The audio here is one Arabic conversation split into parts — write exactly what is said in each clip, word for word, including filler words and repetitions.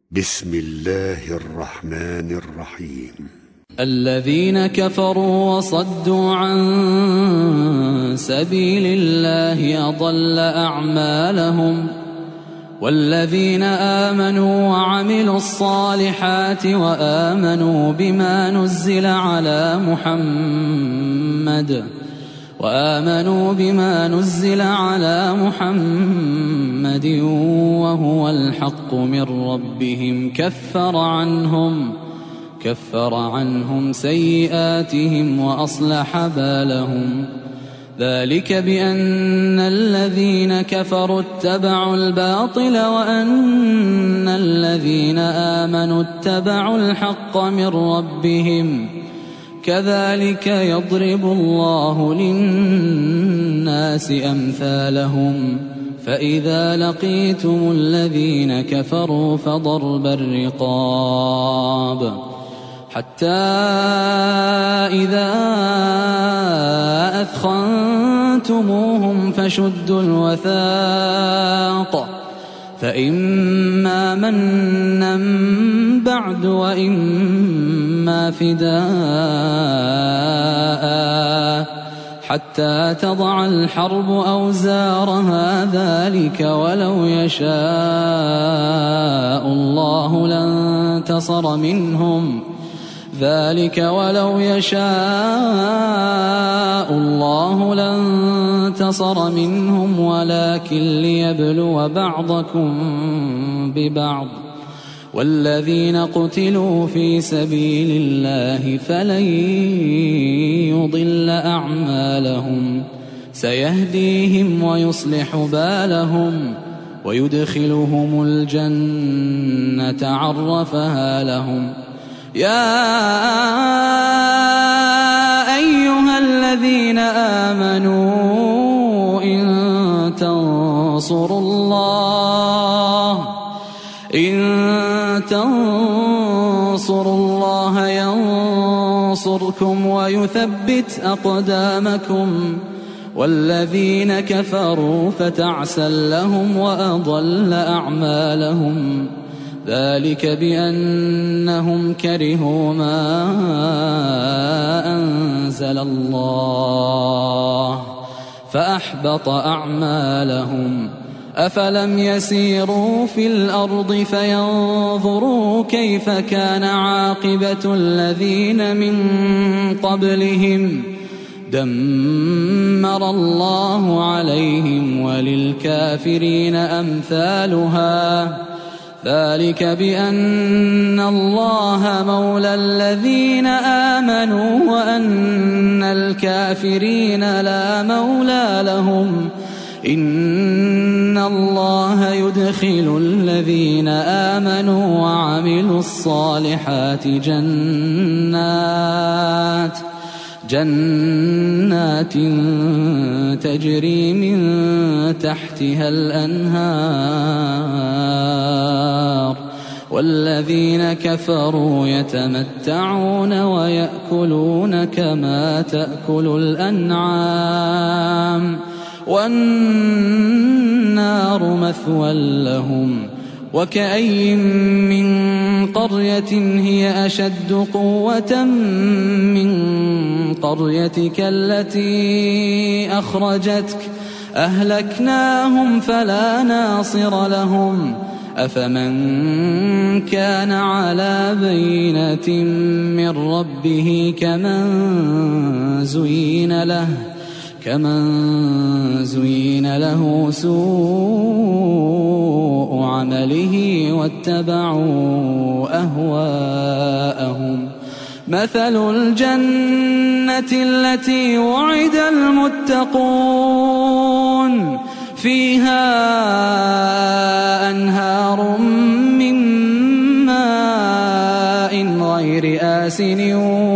بسم الله الرحمن الرحيم. الذين كفروا وصدوا عن سبيل الله أضل أعمالهم، والذين آمنوا وعملوا الصالحات وآمنوا بما نزل على محمد وآمنوا بما نزل على محمد وهو الحق من ربهم كفر عنهم كفر عنهم سيئاتهم وأصلح بالهم. ذلك بأن الذين كفروا اتبعوا الباطل وأن الذين آمنوا اتبعوا الحق من ربهم، كذلك يضرب الله للناس أمثالهم. فإذا لقيتم الذين كفروا فضرب الرقاب حتى إذا أثخنتموهم فشدوا الوثاق، فإما منا بعد وإما فداء حتى تضع الحرب أوزارها، ذلك ولو يشاء الله لانتصر منهم ذلك ولو يشاء الله لانتصر منهم ولكن ليبلو بعضكم ببعض. والذين قتلوا في سبيل الله فلن يضل أعمالهم، سيهديهم ويصلح بالهم ويدخلهم الجنة عرفها لهم. يا أيها الذين آمنوا إن تنصروا الله إن تنصروا الله ينصركم ويثبت أقدامكم. والذين كفروا فتعسا لهم وأضل أعمالهم، ذلك بأنهم كرهوا ما أنزل الله فأحبط أعمالهم. أفلم يسيروا في الأرض فينظروا كيف كان عاقبة الذين من قبلهم، دمر الله عليهم وللكافرين أمثالها. ذلك بأن الله مولى الذين آمنوا وأن الكافرين لا مولى لهم. إن الله يدخل الذين آمنوا وعملوا الصالحات جنات جنات تجري من تحتها الأنهار، والذين كفروا يتمتعون ويأكلون كما تأكل الأنعام والنار مثوى لهم. وكأي من قرية هي أشد قوة من قريتك التي أخرجتك أهلكناهم فلا ناصر لهم. أفمن كان على بينة من ربه كمن زين له كمن زين له سوء عمله واتبعوا أهواءهم. مثل الجنة التي وعد المتقون فيها أنهار من ماء غير آسن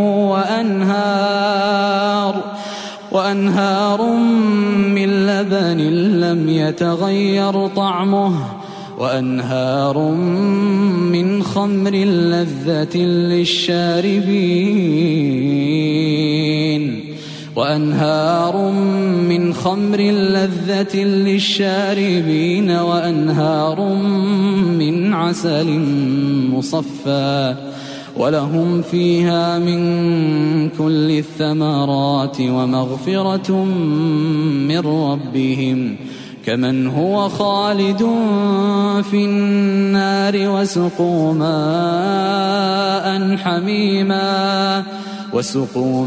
وأنهار وأنهار من لبن لم يتغير طعمه وأنهار من خمر لذة للشاربين وأنهار من خمر لذة للشاربين وأنهار من عسل مصفى ولهم فيها من كل الثمرات ومغفرة من ربهم كمن هو خالد في النار وسقوا ماء حميما وسقوا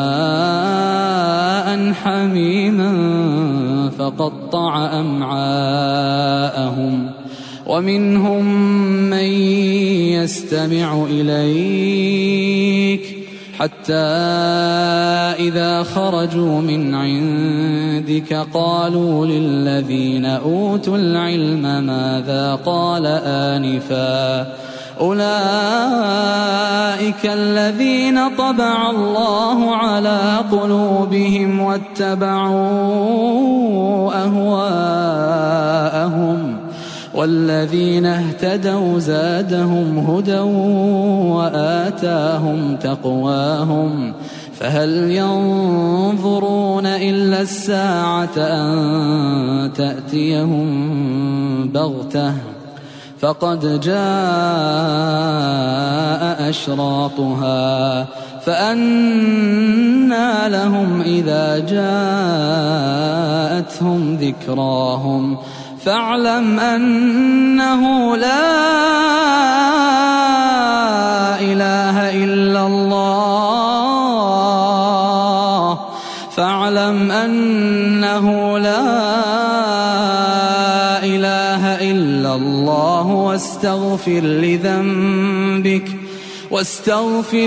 ماء حميما فقطع أمعاءهم ومنهم من يستمع إليك حتى إذا خرجوا من عندك قالوا للذين أوتوا العلم ماذا قال آنفا أولئك الذين طبع الله على قلوبهم واتبعوا أهواءهم والذين اهتدوا زادهم هدى وآتاهم تقواهم فهل ينظرون إلا الساعة أن تأتيهم بغتة فقد جاء أشراطها فأنى لهم إذا جاءتهم ذكراهم فاعلم أنه لا إله إلا الله فاعلم أنه لا إله إلا الله واستغفر لذنبك واستغفر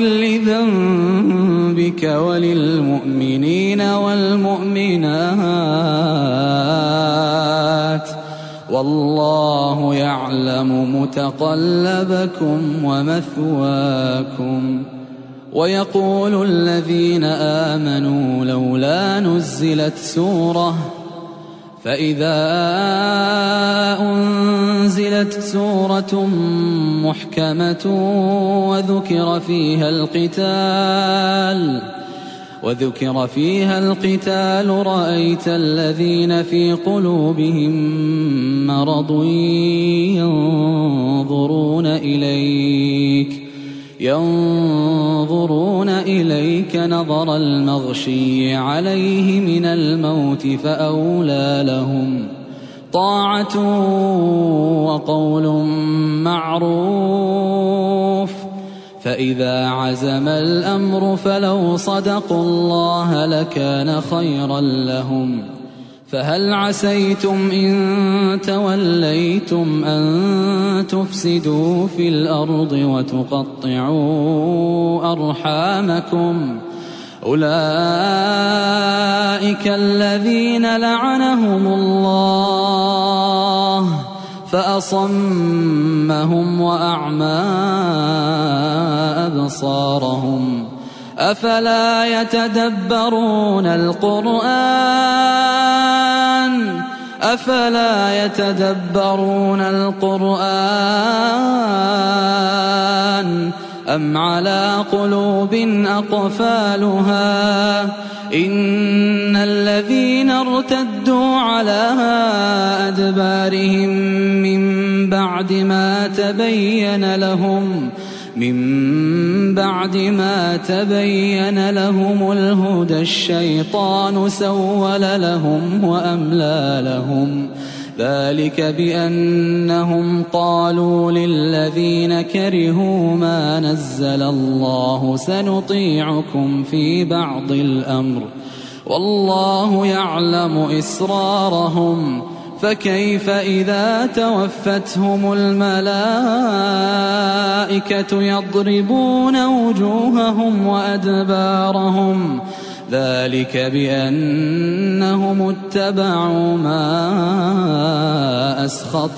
لذنبك وللمؤمنين والمؤمنات والله يعلم متقلبكم ومثواكم. ويقول الذين آمنوا لولا نزلت سورة فإذا أنزلت سورة محكمة وذكر فيها القتال وذكر فيها القتال رأيت الذين في قلوبهم مرض ينظرون إليك ينظرون إليك نظر المغشي عليه من الموت فأولى لهم طاعة وقول معروف فإذا عزم الأمر فلو صدقوا الله لكان خيرا لهم. فهل عسيتم إن توليتم أن تفسدوا في الأرض وتقطعوا أرحامكم أولئك الذين لعنهم الله فأصمهم وأعمى أبصارهم أفلا يتدبرون القرآن أفلا يتدبرون القرآن أم على قلوب أقفالها إن الذين ارتدوا على أدبارهم من بعد ما تبين لهم من بعد ما تبين لهم الهدى الشيطان سول لهم وأملى لهم ذلك بأنهم قالوا للذين كرهوا ما نزل الله سنطيعكم في بعض الأمر والله يعلم إسرارهم فكيف إذا توفتهم الملائكة يضربون وجوههم وأدبارهم ذلك بأنهم اتبعوا ما أسخط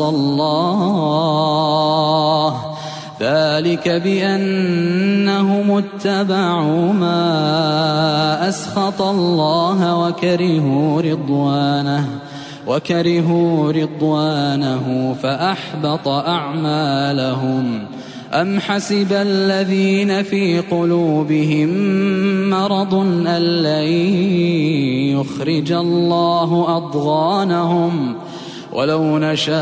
الله ذلك بأنهم اتبعوا ما أسخط الله وكرهوا رضوانه وكرهوا رضوانه فأحبط أعمالهم أم حسب الذين في قلوبهم مرض أن لن يخرج الله أضغانهم ولو نشاء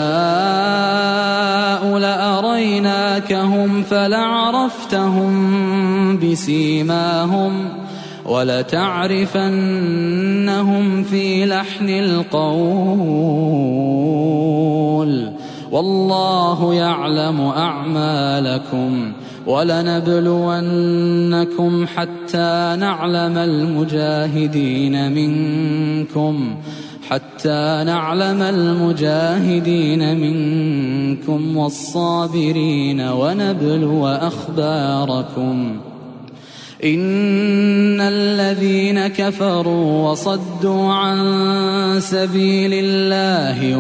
لأريناكهم فلعرفتهم بسيماهم ولتعرفنهم في لحن القول والله يعلم أعمالكم ولنبلونكم حتى نعلم المجاهدين منكم حتى نعلم المجاهدين منكم والصابرين ونبلو أخباركم إن الذين كفروا وصدوا عن سبيل الله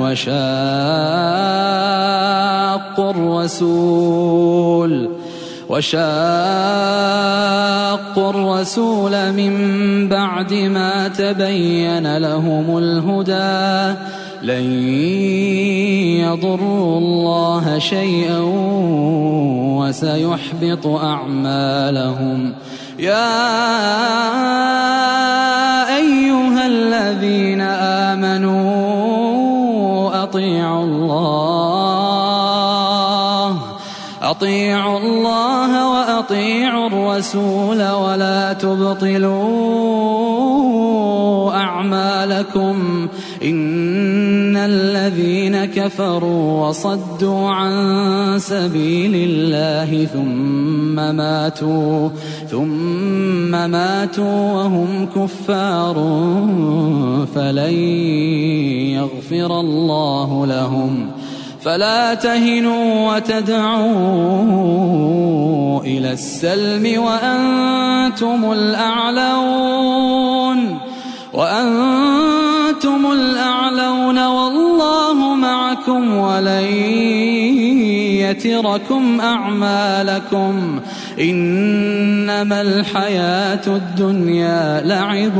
وشاقوا الرسول وشاقوا الرسول من بعد ما تبين لهم الهدى لن يضروا الله شيئا وسيحبط أعمالهم يا أيها الذين آمنوا أطيعوا الله أطيعوا الله وأطيعوا الرسول ولا تبطلوا أعمالكم إن الذين كفروا وصدوا عن سبيل الله ثم ماتوا ثم ماتوا وهم كفار فلن يغفر الله لهم فلا تهنوا وتدعوا إلى السلم وأنتم الأعلون وأنتم الأعلون والله معكم ولن يتركم أعمالكم إنما الحياة الدنيا لعب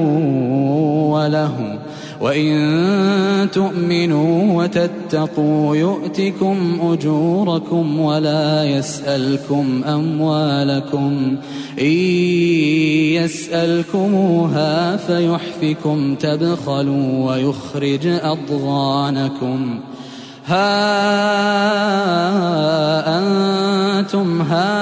وله وإن تؤمنوا وتتقوا يؤتكم أجوركم ولا يسألكم أموالكم إن يسألكموها فيحفكم تبخلوا ويخرج أضغانكم ها أنتم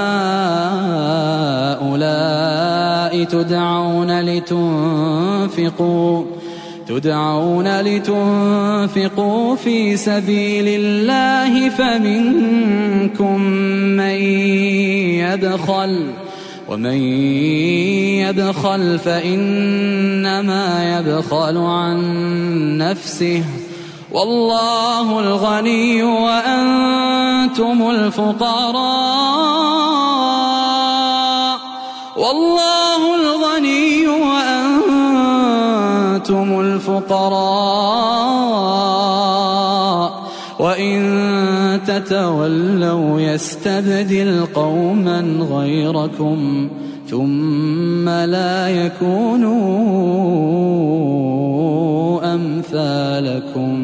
هؤلاء تدعون لتنفقوا تدعون لتنفقوا في سبيل الله فمنكم من يبخل ومن يبخل فإنما يبخل عن نفسه والله الغني وأنتم الفقراء والله الغني وأنتم الفقراء وإن تتولوا يستبدل قوما غيركم ثم لا يكونوا أمثالكم